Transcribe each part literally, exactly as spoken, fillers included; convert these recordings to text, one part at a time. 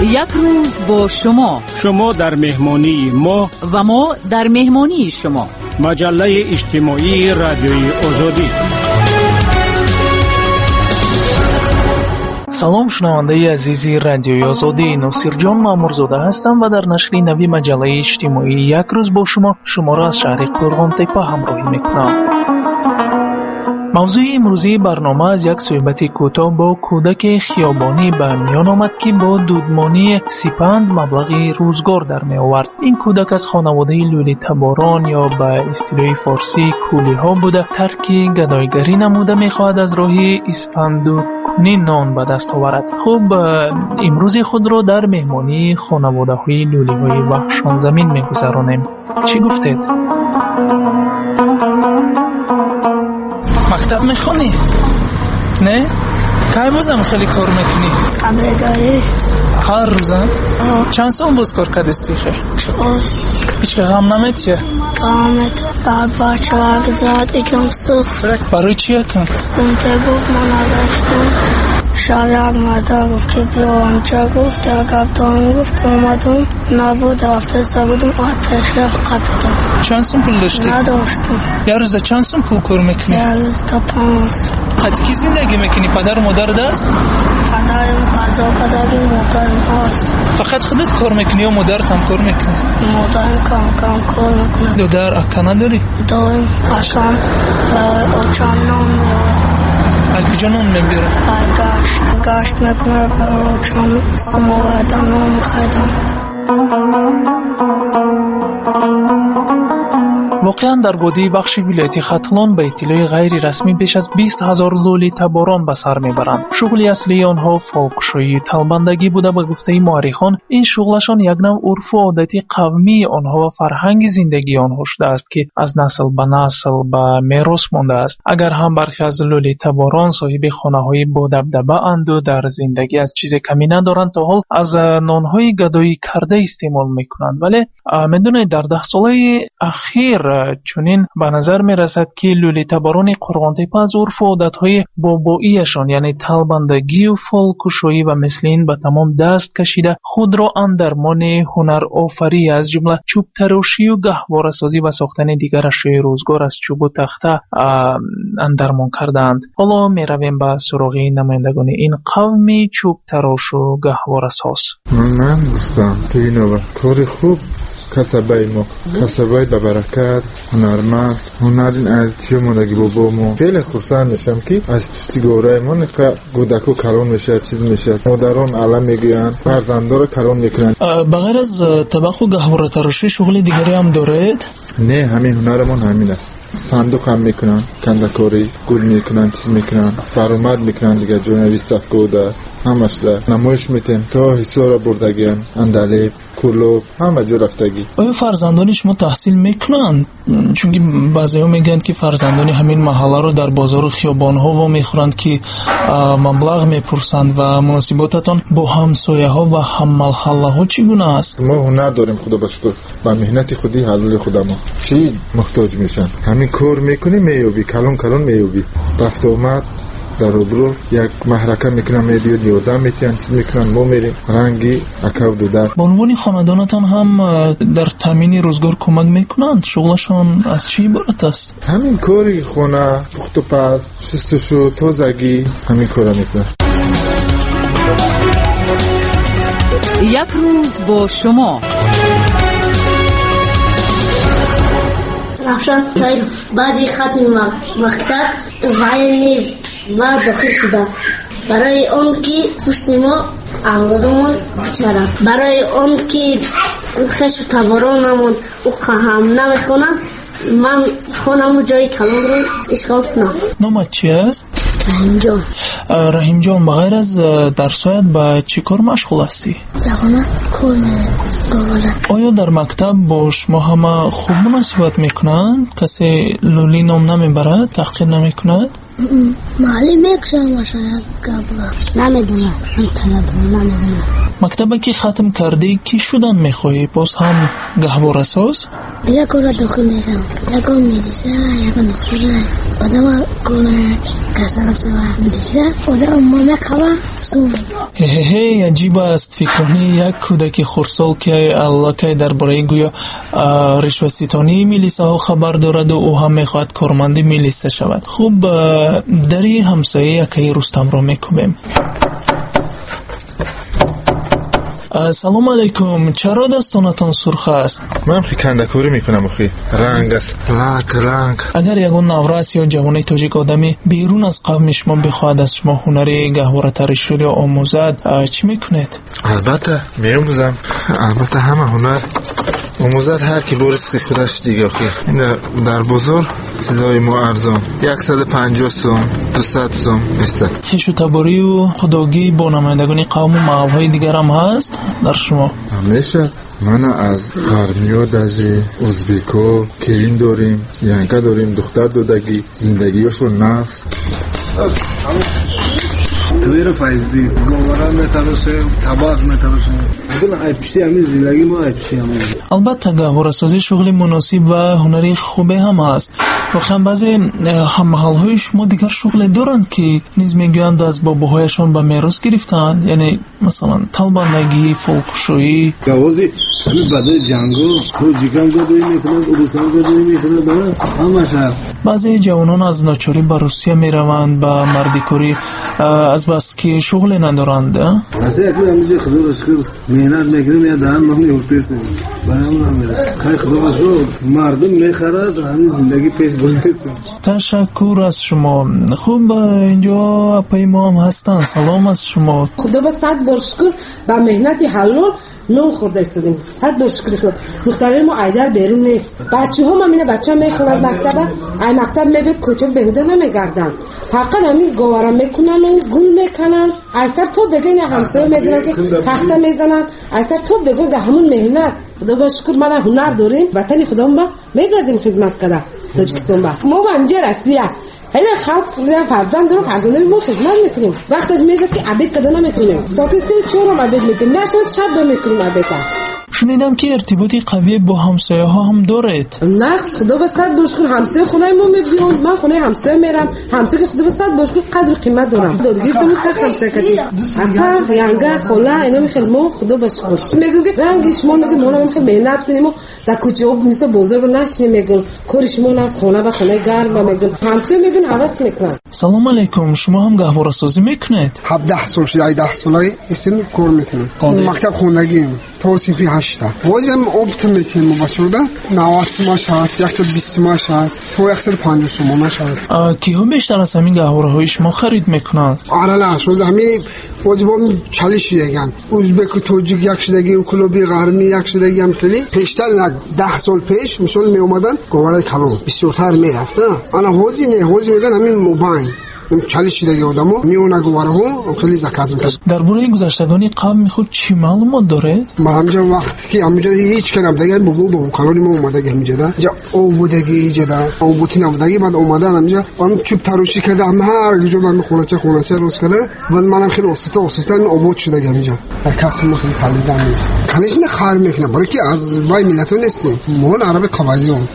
یک روز با شما، شما در مهمانی ما و ما در مهمانی شما. مجله اجتماعی رادیوی آزادی. سلام شنونده عزیزی رادیوی آزادی، ناصر جان مامورزاده هستم و در نشر نوی مجله اجتماعی یک روز با شما شما را از شهر قرغان تپه همراهی میکنم. موضوع امروزی برنامه از یک صحبت کوتاه با کودک خیابانی به میان آمد که با دودمانی سپند مبلغی روزگار در می آورد. این کودک از خانواده لولی تباران یا به اصطلاح فارسی کولی ها بوده. ترک گدایگری نموده میخواهد از راه اسپندود کنی نان به دست آورد. خب امروز خود را در مهمانی خانواده های لولی های وحشان زمین میگذرانیم. چی گفتید؟ مکتب میخونی؟ نه؟ که بازم خیلی کار میکنی؟ قبلگاری. هر روزم؟ چند سال باز کار کردستی خیلی؟ چاس. هیچ که غم نمیتیه؟ غم نمیتیه. بعد بچه ها بزاد ایجام سوخت. برای چیه کن؟ سنته گفت من نداشتم. شب یک مرده گفت که بیا آنجا گفت یک هفته گفت اومدم نبود هفته سا بودم آت پیش رفت قبیدم. چند سون پول داشتی؟ نداشتم. یه روز چند سون پول کار میکنی؟ یه روز تا پانز. قد کی زندگی میکنی؟ پدر و مادر دست؟ پدرم قضا کدگی مادرم هست. فقط خودت کار میکنی و مادرت هم کار میکنی؟ مادرم کم کم کار میکنه. دودر اکا نداری؟ داریم اکم اچان نام میاره. کجا نون میبیره؟ گشت گشت میکنه برای چون سماوردن نام خیدم. واقعا در بودی بخش ولایت ختلان به اطلاع غیر رسمی بیش از بیست هزار لولی تباران به سر میبرند. شغل اصلی آنها فالکشویی طلبندگی بوده. به گفته مورخان این شغلشان یک نوع عرف و عادتی قومی آنها و فرهنگ زندگی آنها شده است که از نسل به نسل به میراث مانده است. اگر هم برخی از لولی تباران صاحب خانه‌های با دبدبه اند و در زندگی از چیز کمی ندارند، تا حال از نانهای گدایی کرده استعمال میکنند. ولی میدونید در ده ساله اخیر چونین به نظر می رسد که لولی تباران قرغان تپه از عرف و عادتهای باباییشان یعنی طلبندگی و فالکشویی و مثل این به تمام دست کشیده خود را اندرمان هنر آفری از جمله چوب تراشی و گهواره سازی و ساختن دیگر اشیاء روزگار از چوب و تخته اندرمان کردند. حالا می رویم به سراغ نمایندگان این قومی چوب تراش و گهواره ساز. من گفتم تو اینو کار خوب کسبای ما کسبای به برکت هنرمند هنر از چی مونگی بابا ما خیلی خوشحال میشم که از پشت گوره ما نکه گودکو کلون میشه چیز میشه مادران علم میگوین فرزندان رو کلون میکنن. بغیر از طبخ و گهواره تراشی شغل دیگری هم دارید؟ نه همین هنرمون همین است. صندوق هم میکنن کندکاری گل میکنن چیز میکنن برآمد میکنن دیگه جورنالیست افگوده همش ده نمایش میتیم تا حسارا بردگیان اندالی کلوب همه جا رفتگی. آیا فرزندانی شما تحصیل میکنن؟ چون که بعضی ها میگن که فرزندانی همین محله رو در بازار و خیابان ها و میخورند که مبلغ میپرسند و مناسباتتان با همسایه ها و هم محله ها چگونه است؟ ما هنر داریم خدا بشکر و مهنت خودی حلال خود ما چی محتاج میشن همین کار میکنی میوبی کلون کلون میوبی رفت اومد در روبرو یک محرکه میکنم میدیو دیودم میتین چیز میکنن ما میریم رنگی اکاو دودن. با عنوان خاندانتان هم در تامین روزگار کمک میکنند؟ شغلشان از چی عبارت است؟ همین کاری خونه پخت و پز شستشو تازگی همین کارا میکنن. یک روز با شما. رفشان تایر بعدی ختم مکتب غیر ما داخل شدم برای اون که پشت ما اولادمون بچرم برای اون که خش و تبارانمون او هم نمیخونم من خونم و جای کلان رو اشغال کنم. نامت چی است؟ رحیم جان. رحیم جان بغیر از درسایت با چی کار مشغول هستی؟ لغانه کار گوله. آیا در مکتب با شما همه خوب مناسبت میکنند؟ کسی لولی نام نمیبرد؟ تحقیر نمیکند؟ محلی میکشن مثلا قبلا نمیدونم نمیدونم. مکتبه که ختم کردی کی شدن میخوایی؟ باز هم گهواره ساز؟ دیگه کار داخل میشم یکم میدیسه یکم نکنه آدم کنه کسر سوا میدیسه آدم مامه خواه سون. هی عجیب است فکر کنی یک کودک خردسال که الکی درباره گویا رشوه ستانی میلیسه ها خبر دارد و او هم میخواهد کارمند میلیسه شود. خوب در این همسایه یکی رستم را میکوبیم. سلام علیکم، چرا دستانتان سرخ است؟ من خی کندکوری میکنم اخی رنگ است رنگ رنگ. اگر یگون نورس یا جوانی تاجیک آدمی بیرون از قوم شما بخواهد از شما هنری گهواره ترشوری آموزد چی میکنید؟ البته میاموزم، البته همه هنر آموزد هر کی برسخی خودش دیگه اخی. این در بزرگ چیزای ما ارزان صد و پنجاه سوم دویست سوم است. خیش و تباری و خداگی با نمایندگان قوم و محل های دیگر هم هست در شما؟ همیشه من از غربیا دجی ازبیکو کرین داریم، ینکا داریم، دختر دودگی زندگیشون نف تویر فایزدی گوارا میتواشه طباق میتواشه بدون ایپسی همین زندگی ما ایپسی همین. البته گهواره سازی شغل مناسب و هنری خوبه هم هست. واقعا بعضی هم محل های شما دیگر شغل دارند که نیز میگویند از باباهایشان به میراث گرفتند، یعنی مثلا تلبندگی، فولکشویی. گوازی همین بعد جنگو توجیکم گذاری میکنند، اروسان گذاری میکنند، برای همش هست. بعضی جوانان از ناچاری به روسیه میروند به مردیکاری از بس که شغل ندارند. واسه اگه همینجا خدا رو شکر مهنت میکنیم یا دهن ما میورتیم برای همون میره خیلی خدا رو شکر مردم میخرد همین زندگی پیش برسیم. تشکر از شما. خوب اینجا اپای ما هم هستن. سلام از شما. خدا به صد بار شکر به مهنت حلال نون خورده استادیم. صد بار شکر خدا. دخترای ما ایدر بیرون نیست. بچه ها ما مینه بچه هم میخوند مکتبه ای مکتب میبید کوچه بهوده نمیگردن. فقط همین گوارا میکنن و گل میکنن. ایسر تو بگین همسایه میدونن که تخته میزنن. ایسر تو بگین که همون مهنت. خدا با شکر ما هنر داریم. وطنی خدا ما میگردیم خدمت کده. تاجیکستان با. ما با اینجا رسیه. هیله خلق فرزند دارم فرزنده ما خدمت میکنیم. وقتش میشه که عبید کده نمیتونیم. ساعت سه چهار هم عبید میکنیم. نه شاید شب دو میکنیم عبید. شنیدم که ارتباطی قوی با همسایه ها هم دارید. نقص خدا به صد باش کن همسایه خونه ما میبیام من خونه همسایه میرم همسایه که خدا به صد باش کن قدر قیمت دارم دادگیر تو سخت همسایه کردی اپا ینگه خاله اینا میخواد ما خدا باش باش میگم که رنگ شما میگه ما نمیخواد مهنت کنیم و در کوچه اب مثل بزرگ رو نشینیم میگن کار شما از خونه به خونه گرم میگن همسایه میبین حواس میکنن. سلام علیکم، شما هم گهواره سازی میکنید؟ هفده سال شده ده ساله اسم کار میکنم. مکتب خونگی توصیفی هشت وزن اپتیمیتی مباشرده نوست ماش هست صد و بیست ماش هست تو صد و پنجاه ماش هست. کیها بیشتر از همین گهواره های شما خرید میکنند؟ آره نه شو همین وزبام چالش دیگن ازبک توجیک یک شدگی و کلوبی غربی یک شدگی هم خیلی پیشتر نه ده سال پیش مثلا می اومدن گواره کلام بسیارتر میرفته. انا حوزی نه حوزی میگن همین موبایل چالش دیگه آدمو میونه گواره ها خیلی زکات میکنه. درباره گذشتگانی قوم میخواد چی معلومات داره؟ ما همجا وقتی که همجا هیچ کنم دیگه بگو بگو کانونی ما اومده که همجا ده جا او بودگی جدا او بوتی نبودگی بعد اومده همجا من چوب تروشی کرده هم هر جو من خونه چه خونه چه روز کرده و منم خیلی اساسا اساسا او بود شده همجا کسی ما خیلی خالیدن نیست کنیش نه خار میکنه برای که از وای ملت نیستیم ما عرب قبایلیون.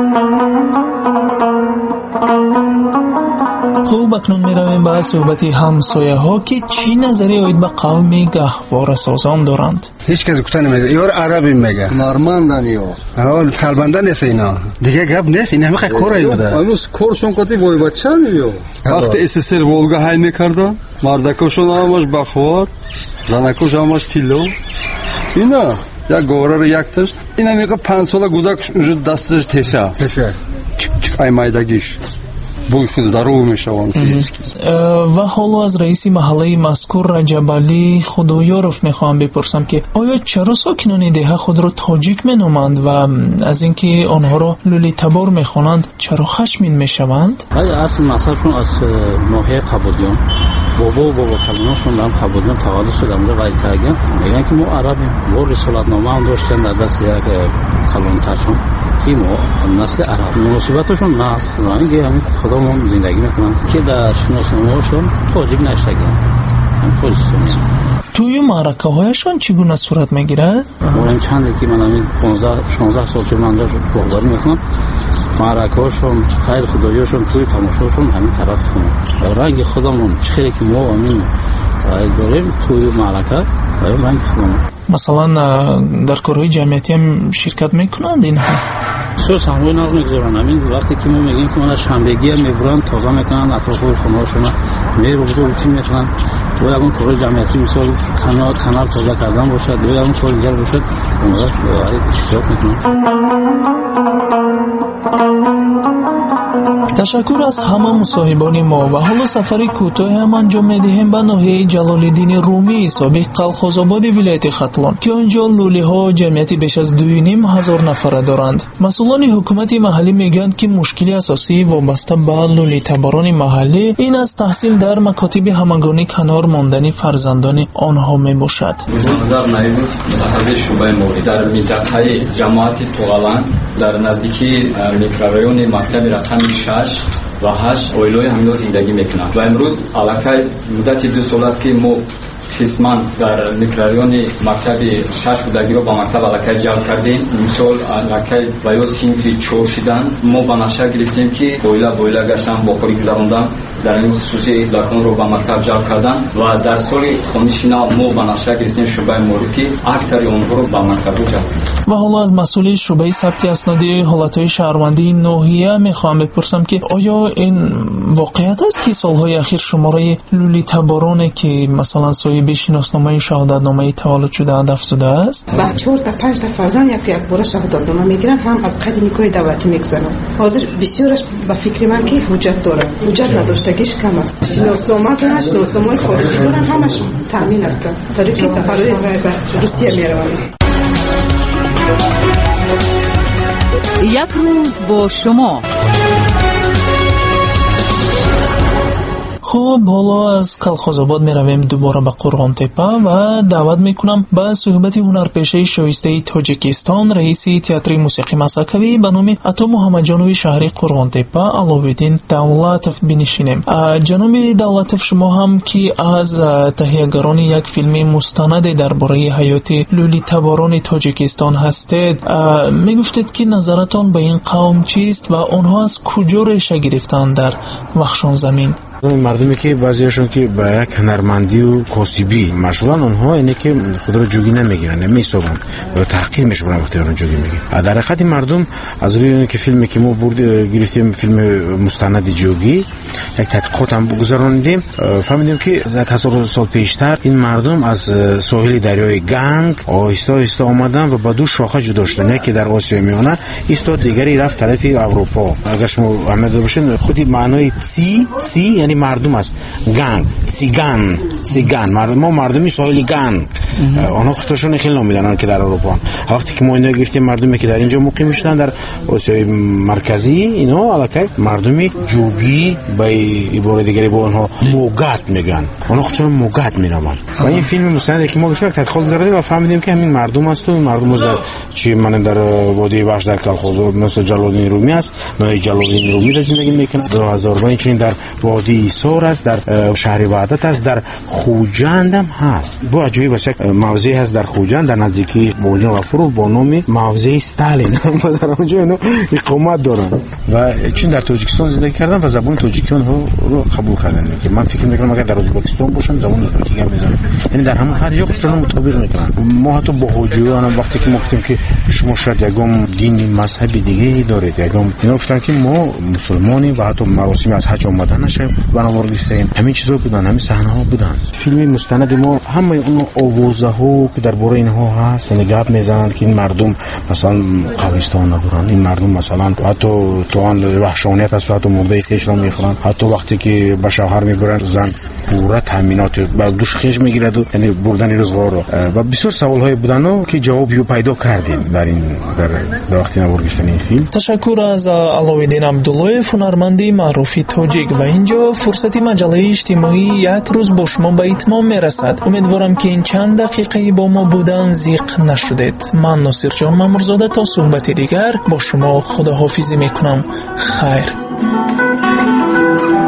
خوب اکنون میرویم به صحبت همسایه ها که چی نظری آید به قوم گهواره سازان دارند. هیچ کسی کتا نمیگه یار عربی میگه نارمندن یا حال طلبنده نیست اینا دیگه گپ نیست این همه کار بوده امروز کارشون کتی وای بچه میو وقتی اسسر ولگا های میکردن مردکاشون همش بخوار زنکاش همش تیلو اینا یک گوره رو یک تش اینا میگه پنج ساله گذشت دستش تشه تشه چک چک ای مایدگیش بوی خود здоровый میشوند. و حالا از رئیس محله مذکور رجب علی خدایارف میخوام بپرسم که آیا چرا ساکنان دهه خود را تاجیک مینامند و از اینکه آنها را لولی تبار میخوانند چرا خشمین میشوند؟ ای اصل مسئلهشون از ناحیه قبولیان بابا و بابا کلانشون هم قبولیان تولد شدن و وای کردن میگن که ما عربیم و رسالت نامه هم داشتن در دست یک کلانترشون که ما نسل عرب مناسبتشون نست رنگی همین خودمون زندگی میکنن که در شناسنامه‌شون تاجیک نشدگی هم پوزیسیونی. توی معرکه هایشون چگونه صورت میگیره؟ من چنده که من همین پانزده شانزده سال چون من داشت پاگداری میکنم معرکه هاشون خیر خداییشون توی تماشاشون همین طرف خونه رنگ خودمون چخیره که ما همین و بریم توی معرکه بریم رنگ خودمون. مثلا در کارهای جمعیتی هم شرکت میکنند اینها؟ سوس هم روی ناز میگذارن. همین وقتی که ما میگیم که من شنبگی هم میبرن تازه میکنن اطراف خونه هاشون میرو بودو چی میکنن و اون کارهای جمعیتی مثال کانال کانال تازه کردن باشد و اون کار دیگر باشد اونها اشتراک میکنن. تشکر از همه مصاحبان ما و حالا سفری کوتاه هم انجام میدهیم به ناحیه جلال‌الدین رومی سابق قلخوزآباد ولایت ختلان که آنجا لوله ها جمعیتی بیش از دو و نیم هزار نفره دارند. مسئولان حکومت محلی میگویند که مشکل اساسی وابسته به لوله تباران محلی این از تحصیل در مکاتب همگانی کنار ماندن فرزندان آنها میباشد. نظر نایبوف متخصص شعبه موری در منطقه جماعت توغالان در نزدیکی میکرورایون مکتب رقم شش و هشت اویلوی همینو زندگی میکنند و امروز علاقه مدت دو سال است که ما قسمان در میکرورایون مکتب شش بودگی رو با مکتب علاقه جلب کردیم. مثال علاقه بایو سینفی چور شدن ما با نشه گرفتیم که بویلا بویلا گشتن بخوری گذراندن در این خصوصی لاکون رو با مکتب جلب کردن و در سال خونیشینا ما با نشه گرفتیم شعبه موری که اکثر اونها رو با مکتب جلب کردیم. و حالا از مسئول شعبه ثبت اسناد حالتهای شهروندی ناحیه میخوام بپرسم که آیا این واقعیت است که سالهای اخیر شماره لولی تبارانه که مثلا صاحب شناسنامه شهادتنامه تولد شده افزوده است؟ با چهار تا پنج تا فرزند یک یک بار شهادتنامه میگیرن هم از قید نیکوی دولتی میگذرن. حاضر بسیارش به فکر من که حجت داره. حجت نداشتگیش کم است. شناسنامه دارن، شناسنامه خارجی دارن، همش تامین است. تا که سفرهای به روسیه میروند. یک روز با شما. خب حالا از کلخوزآباد می رویم دوباره به قرغان تپه و دعوت می کنم به صحبت هنرپیشه شایسته تاجیکستان رئیس تئاتر موسیقی مسکوی به نام عطا محمدجانوی شهر قرغان تپه علاوالدین دولتов بنشینیم. جناب دولتов شما هم که از تهیه‌گران یک فیلم مستند درباره حیات لولی تباران تاجیکستان هستید، می گفتید که نظرتان به این قوم چیست و آنها از کجا ریشه گرفتند در وخشان زمین؟ مردمی که بعضیشون که با یک هنرمندی و کاسبی مشغولن اونها اینه که خود رو جوگی نمیگیرن نمیسابن و تحقیر میشون وقتی اون جوگی میگیرن. در حقیقت مردم از روی اینه که فیلمی که ما برد گرفتیم فیلم مستند جوگی یک تحقیقات هم گذروندیم فهمیدیم که یک هزار سال پیشتر این مردم از ساحل دریای گنگ آهسته آهسته آمدن و با دو شاخه جدا شدن، یکی در آسیا میانه ایست دیگری رفت طرف اروپا. اگر شما فهمیده باشین خودی معنای سی سی یعنی مردم است، گنگ سیگان سیگان مردم ما مردمی ساحل گنگ آنها خودشون خیلی نام میدونن که در اروپا. وقتی که ما اینا گرفتیم مردمی که در اینجا مقیم میشدن در آسیای مرکزی اینا علاقه مردمی جوگی با عبارت دیگری با اونها موگات میگن، اونها خودشون موگات مینامن. و این فیلم مستندی که ما گفتیم تدخل کردیم و فهمیدیم که همین مردم است و این مردم از در چی من در وادی وحش در کلخوزآباد مثل جلال‌الدین رومی است نای جلال‌الدین رومی در زندگی میکنه. دو هزار و پنج در وادی سور است، در شهر وحدت است، در خوجند هم هست. با عجیب است موضعی هست در خوجند در نزدیکی بوجان و فرو با نام موضع استالین در اونجا اینو اقامت دارن و چون در تاجیکستان زندگی کردن و زبان تاجیکیان رو قبول کردن که من فکر میکنم اگر در ازبکستان باشن زبان ازبکی هم میزنن، یعنی در همون هر جا خودشون مطابق میکنن. ما حتی با حاجیان هم وقتی که گفتیم که شما شاید یگام دین مذهبی دیگه دارید یگام اینا گفتن که ما مسلمانی و حتی مراسم از حج اومدن نشه بنابراین هستیم همین چیزا بودن همین صحنه ها بودن. فیلم مستند ما همه اون آوازه ها که درباره اینها هست نگاه میزنن که این مردم مثلا قبرستان ندارن، این مردم مثلا حتی تو آن وحشانیت است حتی مرده خیش را میخورن، حتی وقتی که به شوهر میبرن زن پورا تامینات با دوش خیش میگیرد و یعنی بردن روزگار رو و بسیار سوال های بودن که جوابی رو پیدا کردیم در این در, در وقتی نوار گرفتن این فیلم. تشکر از علاوالدین عبداللهیف هنرمندی معروف تاجیک. و اینجا فرصت مجله اجتماعی یک روز با شما به اتمام میرسد. امیدوارم که این چند دقیقه با ما بودن زیق نشدید. من ناصر جان مامورزاده تا صحبت دیگر با شما خداحافظی میکنم. خیر.